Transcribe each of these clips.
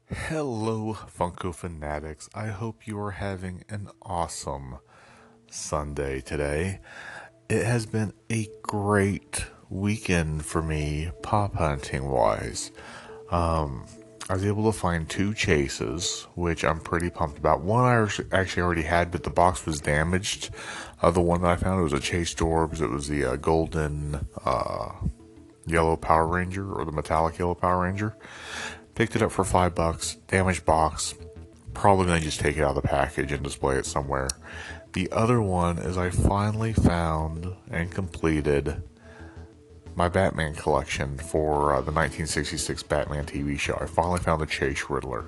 Hello, Funko Fanatics. I hope you are having an awesome Sunday today. It has been a great weekend for me, pop hunting wise. I was able to find two chases, which I'm pretty pumped about. One I actually already had, but the box was damaged. The one that I found, it was a chase door because it was the golden yellow Power Ranger, or the metallic yellow Power Ranger. Picked it up for $5, damaged box. Probably gonna just take it out of the package and display it somewhere. The other one is I finally found and completed my Batman collection for the 1966 Batman TV show. I finally found the Chase Riddler.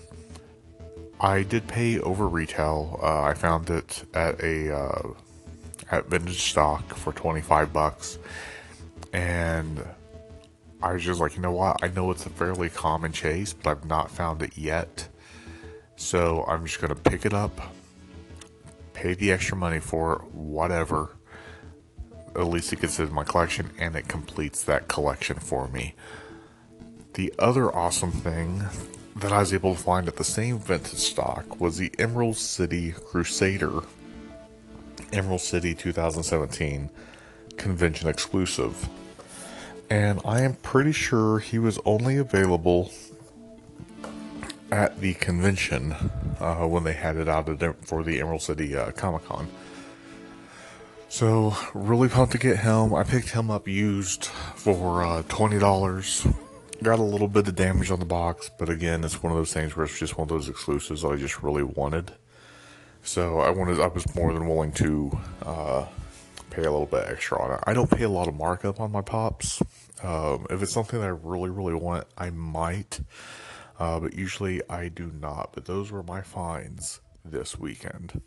I did pay over retail. I found it at at vintage stock for $25, and I was just like, you know what? I know it's a fairly common chase, but I've not found it yet. So I'm just going to pick it up, pay the extra money for it, whatever. At least it gets in my collection and it completes that collection for me. The other awesome thing that I was able to find at the same vintage stock was the Emerald City Crusader Emerald City 2017 convention exclusive. And I am pretty sure he was only available at the convention when they had it out for the Emerald City Comic Con. So, really pumped to get him. I picked him up used for $20. Got a little bit of damage on the box, but again, it's one of those things where it's just one of those exclusives I just really wanted. So I was more than willing to pay a little bit extra on it. I don't pay a lot of markup on my pops. If it's something that I really, really want, I might. But usually I do not. But those were my finds this weekend.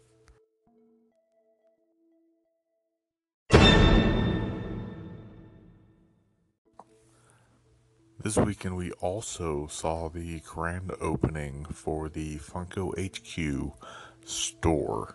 This weekend we also saw the grand opening for the Funko HQ store.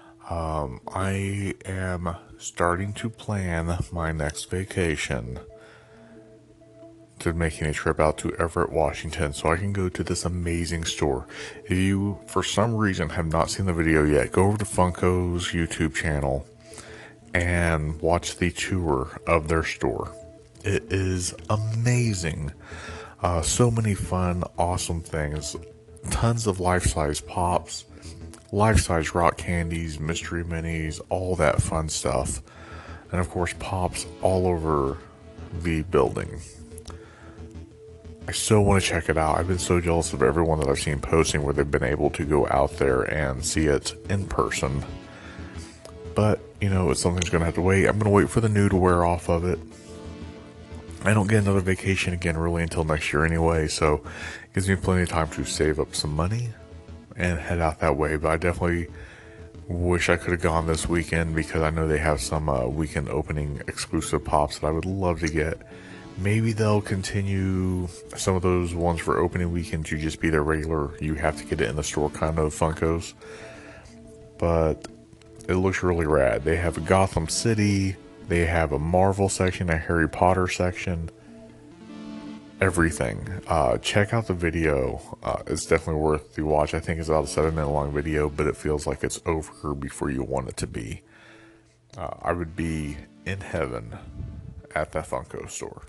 I am starting to plan my next vacation to making a trip out to Everett, Washington, so I can go to this amazing store. If you, for some reason, have not seen the video yet, go over to Funko's YouTube channel and watch the tour of their store. It is amazing. So many fun, awesome things. Tons of life-size pops, life-size rock candies, mystery minis, all that fun stuff. And of course, pops all over the building. I so want to check it out. I've been so jealous of everyone that I've seen posting where they've been able to go out there and see it in person. But, you know, something's going to have to wait. I'm going to wait for the new to wear off of it. I don't get another vacation again really until next year anyway, so it gives me plenty of time to save up some money and head out that way. But I definitely wish I could have gone this weekend because I know they have some weekend opening exclusive pops that I would love to get. Maybe they'll continue some of those ones for opening weekend to just be their regular, you have to get it in the store kind of Funkos. But it looks really rad. They have a Gotham City, they have a Marvel section, a Harry Potter section, everything. Check out the video. It's definitely worth the watch. I think it's about a 7-minute long video, but it feels like it's over before you want it to be. I would be in heaven at that Funko store.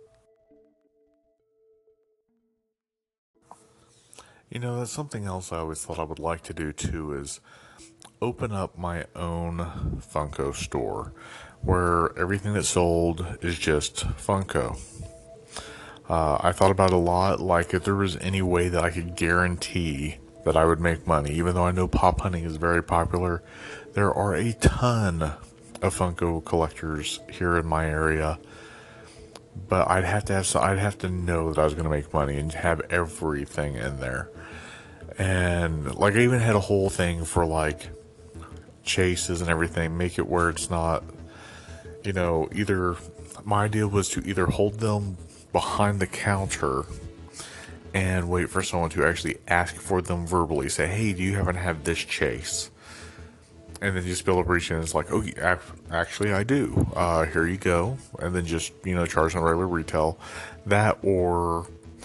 You know, that's something else I always thought I would like to do too, is open up my own Funko store where everything that's sold is just Funko. I thought about it a lot, like if there was any way that I could guarantee that I would make money, even though I know pop hunting is very popular. There are a ton of Funko collectors here in my area, but I'd have to know that I was going to make money and have everything in there. And like I even had a whole thing for like chases and everything, make it where it's not, you know, either my idea was to either hold them behind the counter and wait for someone to actually ask for them verbally, say, hey, do you happen to have this chase? And then just be able to reach in and it's like, oh, actually I do. Here you go. And then just, you know, charge them regular retail. That, or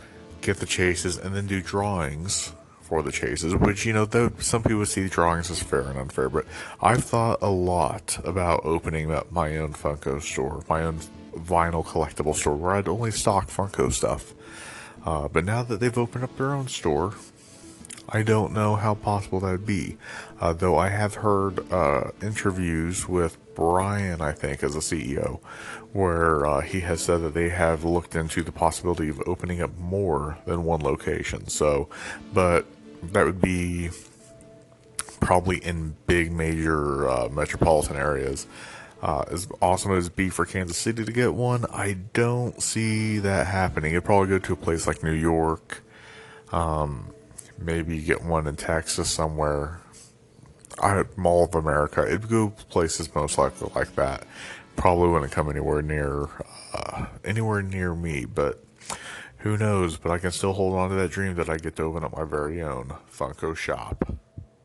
get the chases and then do drawings for the chases, which, though some people see drawings as fair and unfair, but I've thought a lot about opening up my own Funko store, my own vinyl collectible store where I'd only stock Funko stuff. But now that they've opened up their own store, I don't know how possible that would be. Though I have heard interviews with Brian, I think, as a CEO, where he has said that they have looked into the possibility of opening up more than one location. So, but that would be probably in big major metropolitan areas. As awesome as it'd be for Kansas City to get one, I don't see that happening. It'd probably go to a place like New York, maybe get one in Texas somewhere. Mall of America. It'd go places most likely like that. Probably wouldn't come anywhere near me, but who knows? But I can still hold on to that dream that I get to open up my very own Funko shop.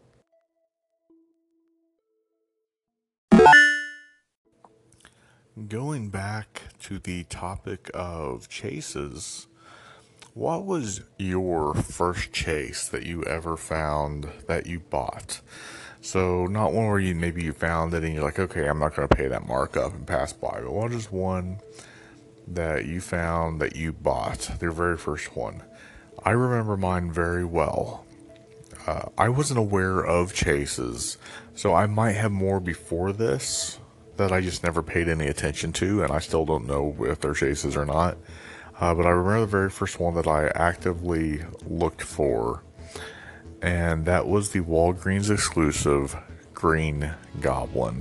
Going back to the topic of chases, what was your first chase that you ever found that you bought? So not one where maybe you found it and you're like, okay, I'm not going to pay that markup and pass by, but just one that you found that you bought, their very first one. I remember mine very well. I wasn't aware of chases, so I might have more before this that I just never paid any attention to, and I still don't know if they're chases or not. But I remember the very first one that I actively looked for, and that was the Walgreens exclusive Green Goblin.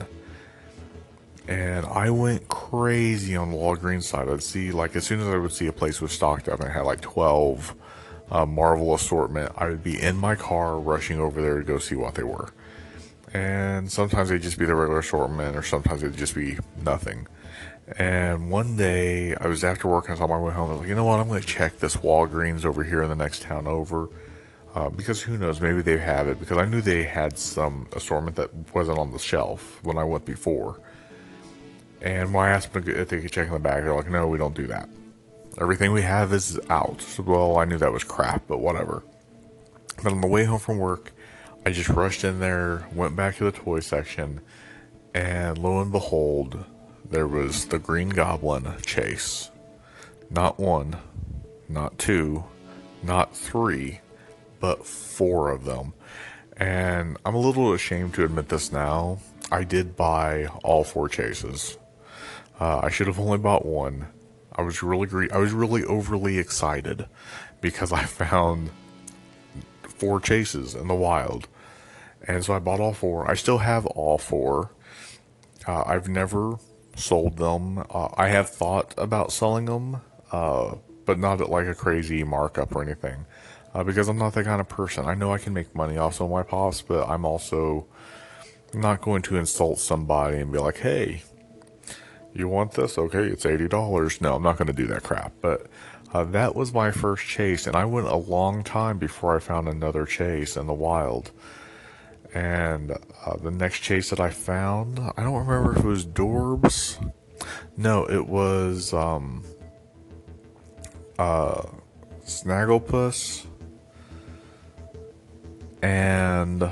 And I went crazy on the Walgreens side. I'd see, like, as soon as I would see a place was stocked up and it had like 12 Marvel assortment, I would be in my car rushing over there to go see what they were. And sometimes they'd just be the regular assortment, or sometimes it'd just be nothing. And one day, I was after work and I was on my way home. I was like, you know what? I'm going to check this Walgreens over here in the next town over. Because who knows? Maybe they have it. Because I knew they had some assortment that wasn't on the shelf when I went before. And when I asked them if they could check in the bag, they're like, no, we don't do that. Everything we have is out. So, well, I knew that was crap, but whatever. But on the way home from work, I just rushed in there, went back to the toy section, and lo and behold, there was the Green Goblin chase. Not one, not two, not three, but 4 of them. And I'm a little ashamed to admit this now. I did buy all 4 chases. I should have only bought one. I was really overly excited because I found 4 chases in the wild. And so I bought all 4. I still have all 4. I've never sold them. I have thought about selling them, but not at like a crazy markup or anything. Because I'm not that kind of person. I know I can make money off some of my pops, but I'm also not going to insult somebody and be like, hey, you want this? Okay, it's $80. No, I'm not going to do that crap. But that was my first chase, and I went a long time before I found another chase in the wild. And the next chase that I found, I don't remember if it was Dorbs. No, it was Snagglepuss and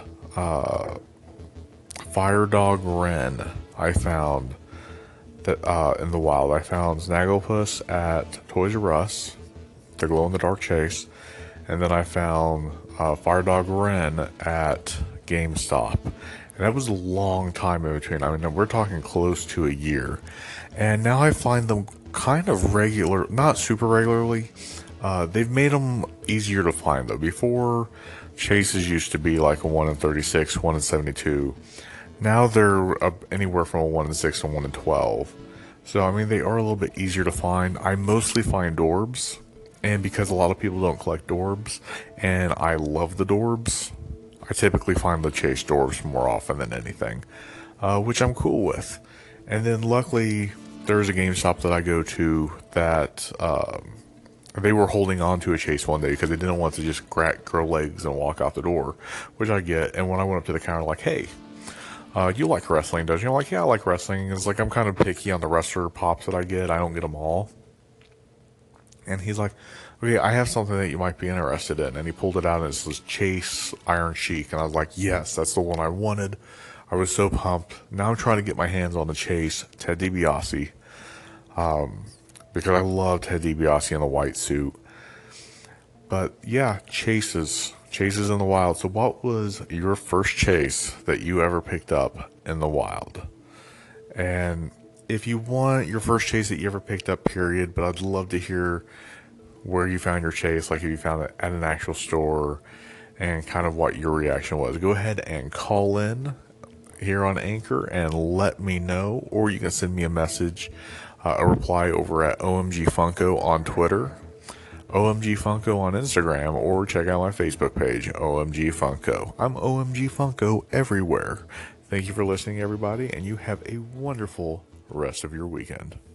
Fire Dog Ren. I found that in the wild. I found Snagglepuss at Toys R Us, the glow in the dark chase, and then I found Fire Dog Ren at GameStop. And that was a long time in between. I mean, we're talking close to a year. And now I find them kind of regular, not super regularly. They've made them easier to find though. Before, chases used to be like a 1 in 36, 1 in 72. Now they're anywhere from a 1 in 6 to 1 in 12. So, I mean, they are a little bit easier to find. I mostly find Dorbs. And because a lot of people don't collect Dorbs, and I love the Dorbs, I typically find the chase Dorbs more often than anything, which I'm cool with. And then luckily, there's a GameStop that I go to that they were holding on to a chase one day because they didn't want to just grow legs and walk out the door, which I get. And when I went up to the counter, like, hey, you like wrestling, don't you? I'm like, yeah, I like wrestling. It's like I'm kind of picky on the wrestler pops that I get. I don't get them all. And he's like, Okay, I have something that you might be interested in. And he pulled it out and it says Chase Iron Sheik. And I was like, yes, that's the one I wanted. I was so pumped. Now I'm trying to get my hands on the Chase Ted DiBiase because I love Ted DiBiase in the white suit. But yeah, chases in the wild. So what was your first chase that you ever picked up in the wild? And if you want your first chase that you ever picked up, period, but I'd love to hear where you found your chase, like if you found it at an actual store and kind of what your reaction was. Go ahead and call in here on Anchor and let me know, or you can send me a message, a reply over at OMG Funko on Twitter, OMG Funko on Instagram, or check out my Facebook page, OMG Funko. I'm OMG Funko everywhere. Thank you for listening, everybody, and you have a wonderful rest of your weekend.